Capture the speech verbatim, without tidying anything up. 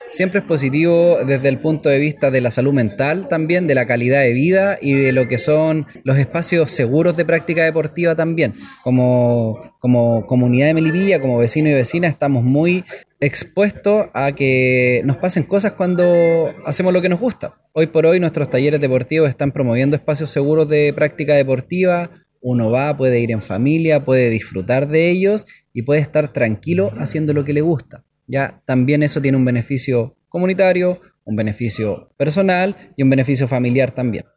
Siempre es positivo desde el punto de vista de la salud mental también, de la calidad de vida y de lo que son los espacios seguros de práctica deportiva también. Como, como comunidad de Melipilla, como vecinos y vecinas, estamos muy expuestos a que nos pasen cosas cuando hacemos lo que nos gusta. Hoy por hoy nuestros talleres deportivos están promoviendo espacios seguros de práctica deportiva. Uno va, puede ir en familia, puede disfrutar de ellos y puede estar tranquilo haciendo lo que le gusta. Ya también eso tiene un beneficio comunitario, un beneficio personal y un beneficio familiar también.